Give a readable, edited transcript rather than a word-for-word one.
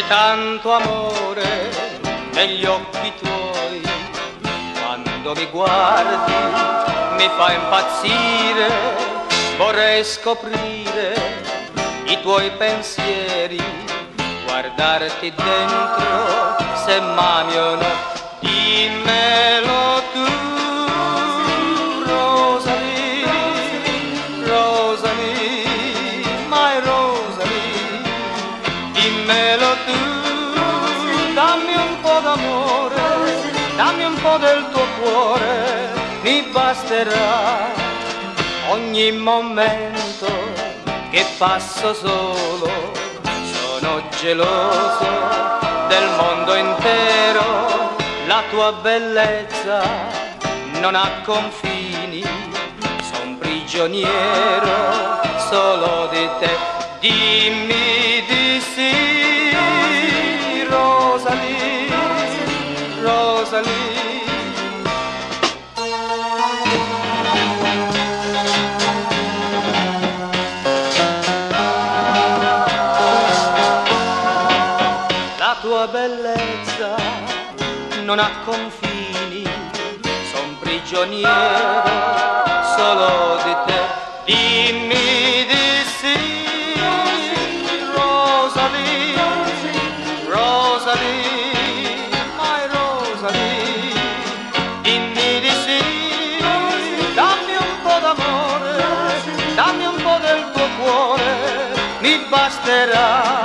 tanto amore negli occhi tuoi, quando mi guardi mi fa impazzire, vorrei scoprire i tuoi pensieri, guardarti dentro se m'ami o no, dimmelo tu, Rosalie, Rosalie, my Rosalie, dimmelo tu, dammi un po' d'amore, dammi un po' del tuo cuore, mi basterà ogni momento che passo solo, sono geloso del mondo intero, la tua bellezza non ha confini, son prigioniero solo di te, dimmi di sì, Rosalie, Rosalie. La tua bellezza non ha confini, son prigioniero solo di te, dimmi di sì, Rosalie, Rosalie, my Rosalie, dimmi di sì, dammi un po' d'amore, dammi un po' del tuo cuore, mi basterà